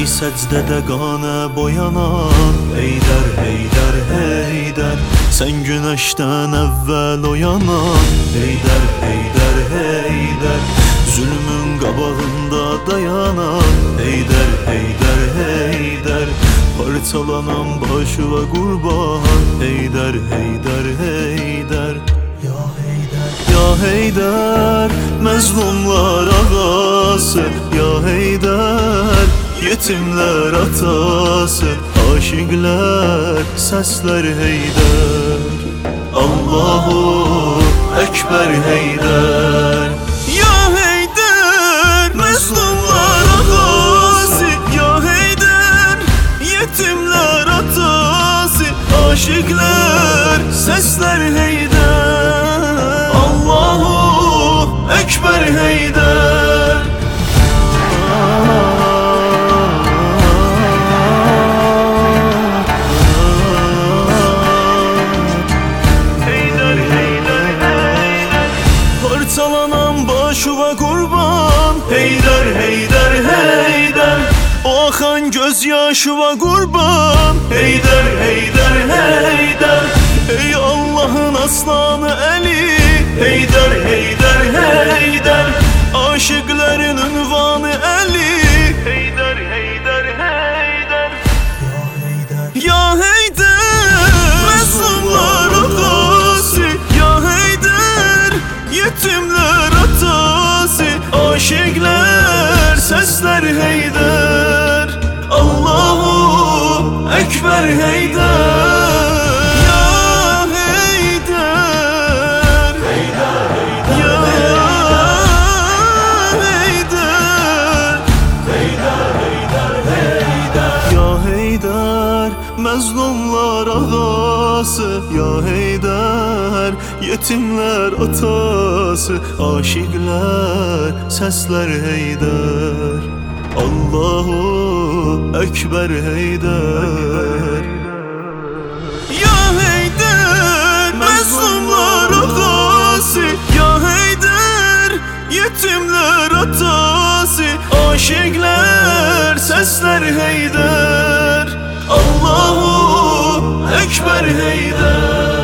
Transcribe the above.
səcdədə qana boyanan Heydər, Heydər, Heydər, sən günəşdən əvvəl oyanan Heydər, Heydər, Heydər, zülmün qabağında dayanan Heydər, Heydər, Heydər, parçalanan başıva qurban Heydər, Heydər, Heydər, ya Heydər, ya Heydər, məzlumlar ağası ya Heydər, yetimlər atası, aşiqlər səslər Heydər, Allahu Ekber Heydər. Ya Heydər, məzlumlar ağası ya Heydər, yetimlər atası, aşiqlər səslər Heydər, Allahu Ekber Heydər. Parçalanan başıva qurban Heydər, Heydər, Heydər, o axan gözyaşıva qurban Heydər, Heydər, Heydər, ey Allah'ın aslanı Əli Heydər, Heydər, Heydər, aşıqların ünvanı Əli Heydər, Heydər, Heydər, ya Heydər, ya Heydər, məzlumlar ağası ya Heydər, yetimlər atası, aşiqlər səslər Heydər, Allahu Ekber Heydər. Ya Heydər, Heydər, ya Heydər, Heydər, Heydər, Heydər, ya Heydər, məzlumlar ağası ya Heydər, yetimlər atası, aşiqlər səslər Heydər, Allahu Ekber Heydər. Ya Heydər, məzlumlar ağası ya Heydər, yetimlər atası, aşiqlər səslər Heydər, Allahu Ekber Heydər.